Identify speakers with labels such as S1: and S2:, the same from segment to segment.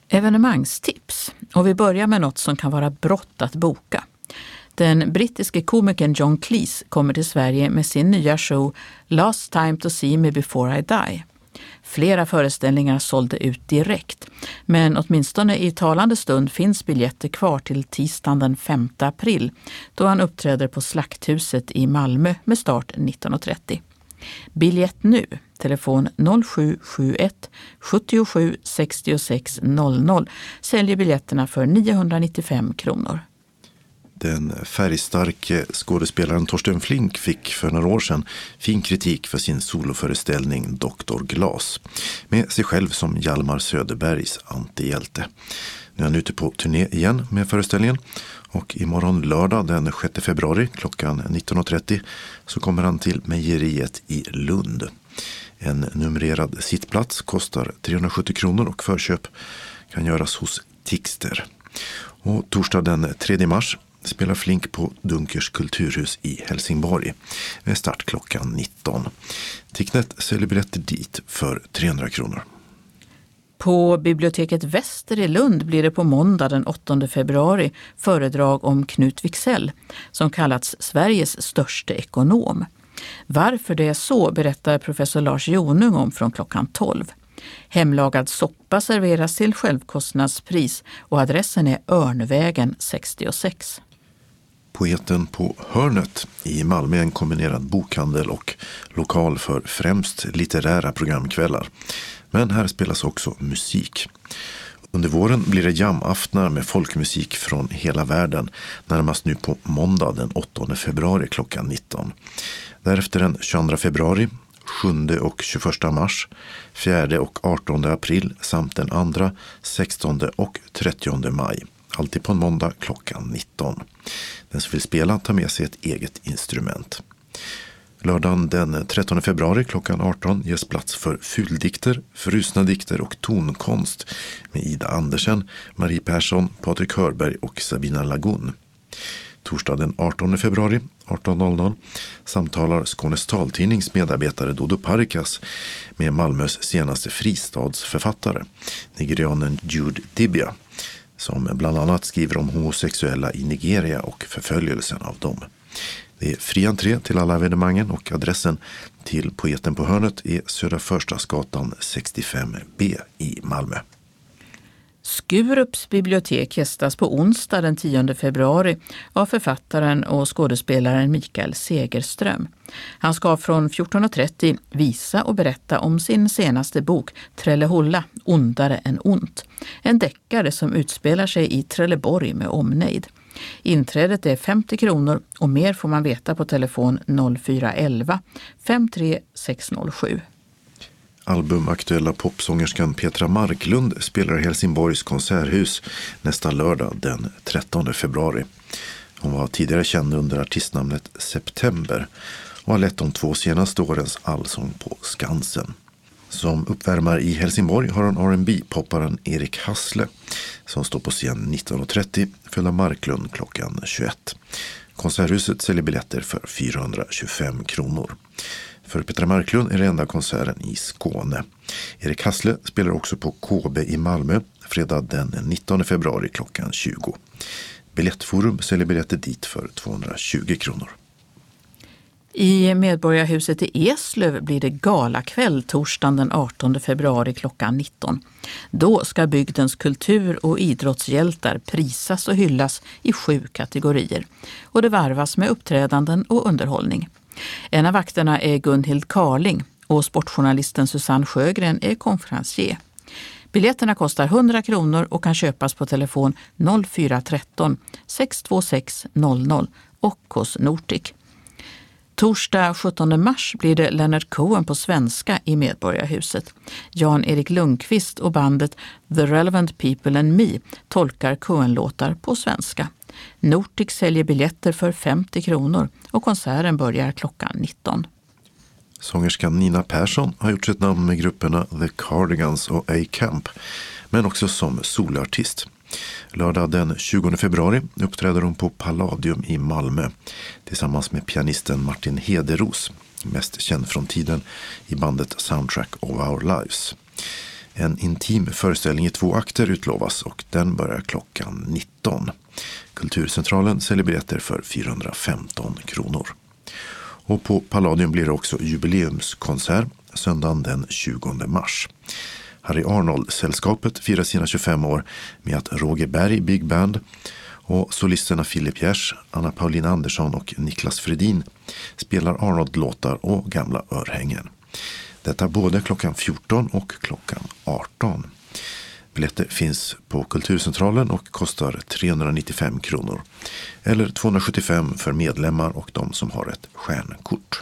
S1: Evenemangstips, och vi börjar med något som kan vara brått att boka. Den brittiske komikern John Cleese kommer till Sverige med sin nya show Last Time to See Me Before I Die. Flera föreställningar sålde ut direkt, men åtminstone i talande stund finns biljetter kvar till tisdagen den 5 april då han uppträder på Slakthuset i Malmö med start 19.30. Biljett nu, telefon 0771 77 66 00, säljer biljetterna för 995 kronor.
S2: Den färgstarke skådespelaren Torsten Flink fick för några år sedan fin kritik för sin soloföreställning Dr. Glas, med sig själv som Hjalmar Söderbergs antihjälte. Nu är han ute på turné igen med föreställningen, och imorgon lördag den 6 februari klockan 19.30 så kommer han till Mejeriet i Lund. En numrerad sittplats kostar 370 kronor och förköp kan göras hos Tixter. Och torsdag den 3 mars spelar Flink på Dunkers kulturhus i Helsingborg med start klockan 19. Ticknet säljer biljetter dit för 300 kronor.
S1: På biblioteket Väster i Lund blir det på måndag den 8 februari föredrag om Knut Wicksell, som kallats Sveriges största ekonom. Varför det är så berättar professor Lars Jonung om från klockan 12. Hemlagad soppa serveras till självkostnadspris och adressen är Örnvägen 66.
S2: Poeten på Hörnet i Malmö är en kombinerad bokhandel och lokal för främst litterära programkvällar. Men här spelas också musik. Under våren blir det jamaftnar med folkmusik från hela världen, närmast nu på måndag den 8 februari klockan 19. Därefter den 22 februari, 7 och 21 mars, 4 och 18 april samt den 2, 16 och 30 maj. Alltid på en måndag klockan 19. Den som vill spela tar med sig ett eget instrument. Lördagen den 13 februari klockan 18 ges plats för fuldikter, frusna dikter och tonkonst med Ida Andersen, Marie Persson, Patrik Hörberg och Sabina Lagun. Torsdag den 18 februari 18.00 samtalar Skånes taltidnings medarbetare Dodo Parikas med Malmös senaste fristadsförfattare, nigerianen Jude Dibia, som bland annat skriver om homosexuella i Nigeria och förföljelsen av dem. Det är fri entré till alla evenemangen och adressen till Poeten på Hörnet är Södra Förstadsgatan 65B i Malmö.
S1: Skurups bibliotek gästas på onsdag den 10 februari av författaren och skådespelaren Mikael Segerström. Han ska från 14.30 visa och berätta om sin senaste bok Trellehulla, ondare än ont. En deckare som utspelar sig i Trelleborg med omnejd. Inträdet är 50 kronor och mer får man veta på telefon 0411 53 607.
S2: Albumaktuella popsångerskan Petra Marklund spelar i Helsingborgs konserthus nästa lördag den 13 februari. Hon var tidigare känd under artistnamnet September och har lett de 2 senaste årens allsång på Skansen. Som uppvärmare i Helsingborg har hon R&B-popparen Erik Hassle som står på scen 19.30 följd av Marklund klockan 21. Konserthuset säljer biljetter för 425 kronor. För Petra Marklund är det enda konserten i Skåne. Erik Hassle spelar också på KB i Malmö fredag den 19 februari klockan 20. Biljettforum säljer biljetter dit för 220 kronor.
S1: I Medborgarhuset i Eslöv blir det galakväll torsdagen den 18 februari klockan 19. Då ska bygdens kultur- och idrottshjältar prisas och hyllas i 7 kategorier. Och det varvas med uppträdanden och underhållning. En av vakterna är Gunhild Karling och sportjournalisten Susanne Sjögren är konferencier. Biljetterna kostar 100 kronor och kan köpas på telefon 0413 626 00 och hos Nortic. Torsdag 17 mars blir det Leonard Cohen på svenska i Medborgarhuset. Jan-Erik Lundqvist och bandet The Relevant People and Me tolkar Cohen-låtar på svenska. Nortic säljer biljetter för 50 kronor och konserten börjar klockan 19.
S2: Sångerskan Nina Persson har gjort sitt namn med grupperna The Cardigans och A-Camp, men också som solartist. Lördag den 20 februari uppträder hon på Palladium i Malmö tillsammans med pianisten Martin Hederos, mest känd från tiden i bandet Soundtrack of Our Lives. En intim föreställning i 2 akter utlovas och den börjar klockan 19. Kulturcentralen säljer biljetter för 415 kronor. Och på Palladium blir det också jubileumskonsert söndagen den 20 mars. Harry Arnold-sällskapet firar sina 25 år med att Roger Berg Big Band och solisterna Philip Gers, Anna Paulina Andersson och Niklas Fredin spelar Arnold-låtar och gamla örhängen. Detta både klockan 14 och klockan 18. Biljetter finns på Kulturcentralen och kostar 395 kronor. Eller 275 för medlemmar och de som har ett stjärnkort.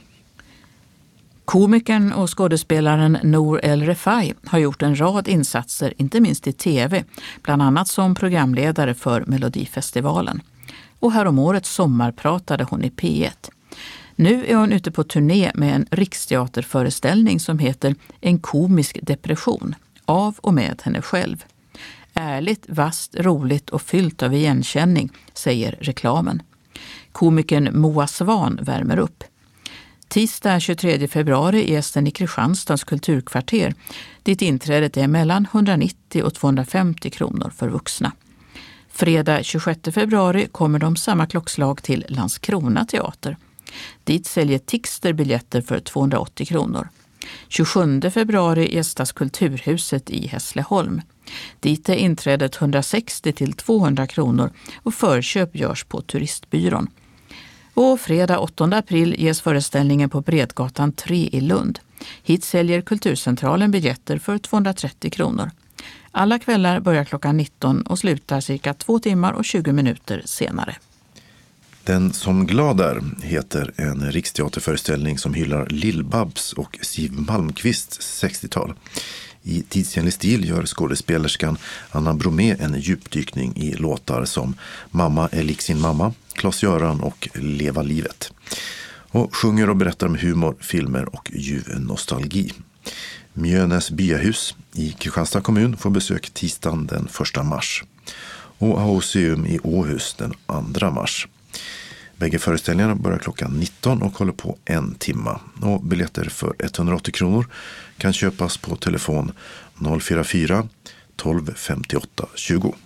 S1: Komikern och skådespelaren Nour El Refai har gjort en rad insatser, inte minst i tv, bland annat som programledare för Melodifestivalen. Och häromåret sommarpratade hon i P1. Nu är hon ute på turné med en riksteaterföreställning som heter En komisk depression, av och med henne själv. Ärligt, vasst, roligt och fyllt av igenkänning, säger reklamen. Komikern Moa Svan värmer upp. Tisdag 23 februari är gästen i Kristianstads kulturkvarter, dit inträdet är mellan 190 och 250 kronor för vuxna. Fredag 26 februari kommer de samma klockslag till Landskrona teater. Dit säljer Tixter biljetter för 280 kronor. 27 februari gästas Kulturhuset i Hässleholm. Dit är inträdet 160 till 200 kronor och förköp görs på turistbyrån. Och fredag 8 april ges föreställningen på Bredgatan 3 i Lund. Hit säljer Kulturcentralen biljetter för 230 kronor. Alla kvällar börjar klockan 19 och slutar cirka 2 timmar och 20 minuter senare.
S2: Den som glad är heter en riksteaterföreställning som hyllar Lill-Babs och Siw Malmkvists 60-tal. I tidsenlig stil gör skådespelerskan Anna Bromé en djupdykning i låtar som Mamma är lik sin mamma, Klas-Göran och Leva livet. Och sjunger och berättar om humor, filmer och ljuv nostalgi. Mjönäs byahus i Kristianstad kommun får besök tisdagen den 1 mars. Och Aoseum i Åhus den 2 mars. Bägge föreställningarna börjar klockan 19 och håller på 1 timme. Och biljetter för 180 kronor kan köpas på telefon 044 12 58 20.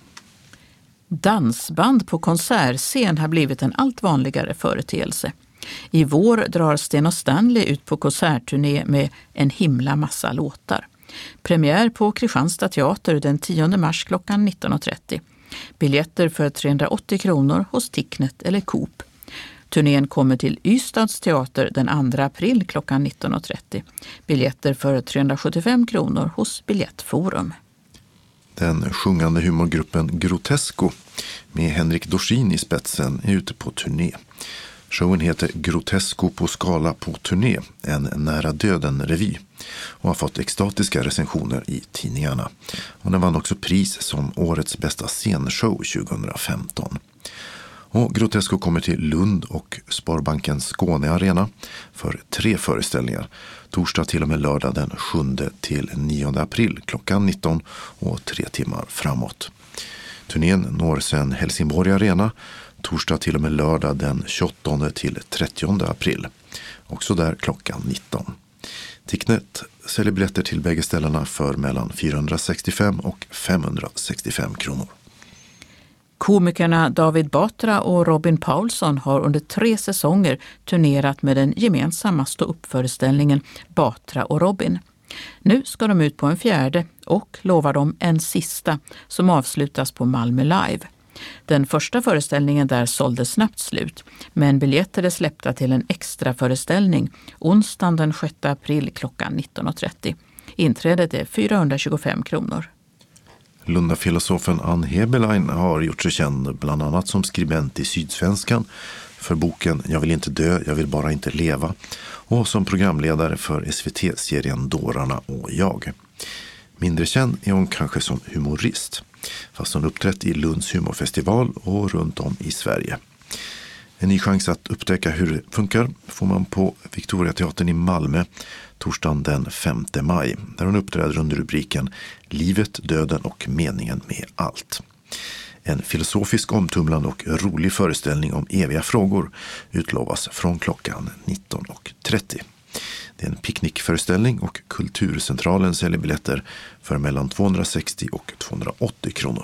S1: Dansband på konsertscen har blivit en allt vanligare företeelse. I vår drar Sten och Stanley ut på konsertturné med en himla massa låtar. Premiär på Kristianstad teater den 10 mars klockan 19.30. Biljetter för 380 kronor hos Ticknet eller Coop. Turnén kommer till Ystads teater den 2 april klockan 19.30. Biljetter för 375 kronor hos Biljettforum.
S2: Den sjungande humorgruppen Grotesco med Henrik Dorsin i spetsen är ute på turné. Showen heter Grotesco på skala på turné, en nära döden-revy och har fått extatiska recensioner i tidningarna. Och den vann också pris som årets bästa scenshow 2015. Och Grotesco kommer till Lund och Sparbankens Skåne Arena för 3 föreställningar. Torsdag till och med lördag den 7 till 9 april klockan 19 och 3 timmar framåt. Turnén når sedan Helsingborg Arena torsdag till och med lördag den 28 till 30 april. Också där klockan 19. Ticknet säljer biljetter till bägge ställena för mellan 465 och 565 kronor.
S1: Komikerna David Batra och Robin Paulsson har under 3 säsonger turnerat med den gemensamma ståuppföreställningen Batra och Robin. Nu ska de ut på en 4:e och lovar de en sista som avslutas på Malmö Live. Den första föreställningen där sålde snabbt slut, men biljetter är släppta till en extra föreställning onsdagen den 6 april klockan 19.30. Inträdet är 425 kronor.
S2: Lundafilosofen Ann Heberlein har gjort sig känd bland annat som skribent i Sydsvenskan för boken Jag vill inte dö, jag vill bara inte leva och som programledare för SVT-serien Dårarna och jag. Mindre känd är hon kanske som humorist, fast hon uppträtt i Lunds humorfestival och runt om i Sverige. En ny chans att upptäcka hur det funkar får man på Victoriateatern i Malmö torsdagen den 5 maj, där hon uppträder under rubriken Livet, döden och meningen med allt. En filosofisk, omtumlande och rolig föreställning om eviga frågor utlovas från klockan 19.30. Det är en picknickföreställning och Kulturcentralen säljer biljetter för mellan 260 och 280 kronor.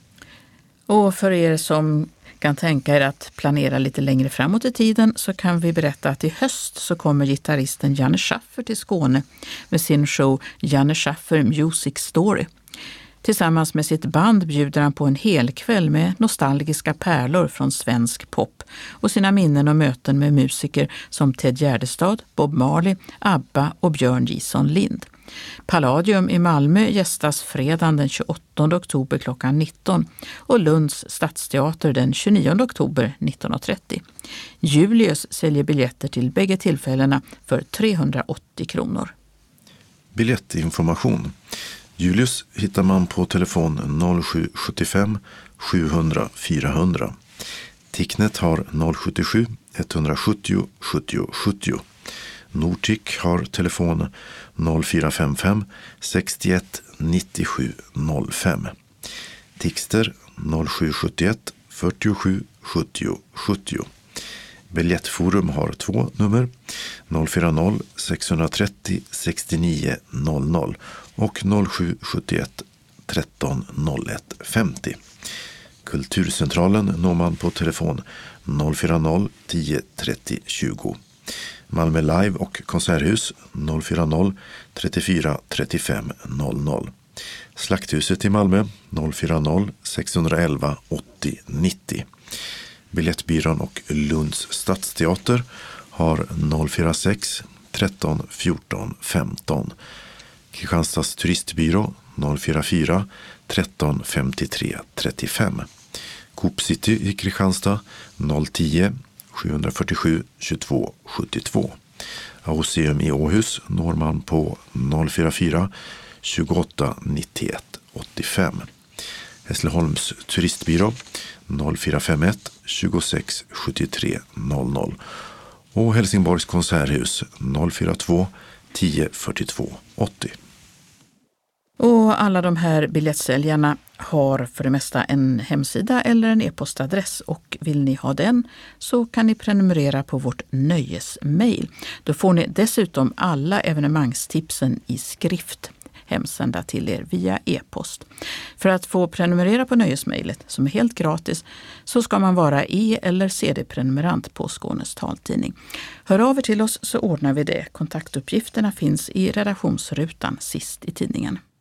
S1: Och för er som kan tänka er att planera lite längre framåt i tiden så kan vi berätta att i höst så kommer gitarristen Janne Schaffer till Skåne med sin show Janne Schaffer Music Story. Tillsammans med sitt band bjuder han på en helkväll med nostalgiska pärlor från svensk pop och sina minnen och möten med musiker som Ted Gärdestad, Bob Marley, ABBA och Björn Gison Lind. Palladium i Malmö gästas fredagen den 28 oktober klockan 19 och Lunds stadsteater den 29 oktober 19.30. Julius säljer biljetter till bägge tillfällena för 380 kronor.
S2: Biljettinformation. Julius hittar man på telefon 0775 700 400. Ticknet har 077 170 70 70. Nortic har telefon 0455 61 97 05. Tixter 0771 47 70 70. Biljettforum har 2 nummer 040 630 69 00 och 0771 13 01 50. Kulturcentralen når man på telefon 040 10 30 20. Malmö Live och Konserthus 040 34 35 00. Slakthuset i Malmö 040 611 80 90. Biljettbyrån och Lunds stadsteater har 046 13 14 15. Kristianstads turistbyrå 044 13 53 35. Coop City i Kristianstad 010 747 22 72. Auseum i Åhus når man på 044 28 91 85. Hässleholms turistbyrå 0451 26 73 00 och Helsingborgs konserthus 042 10 42 80.
S1: Och alla de här biljettsäljarna har för det mesta en hemsida eller en e-postadress och vill ni ha den så kan ni prenumerera på vårt nöjesmail. Då får ni dessutom alla evenemangstipsen i skrift hemsända till er via e-post. För att få prenumerera på nöjesmailet som är helt gratis så ska man vara e- eller cd-prenumerant på Skånes taltidning. Hör av er till oss så ordnar vi det. Kontaktuppgifterna finns i redaktionsrutan sist i tidningen.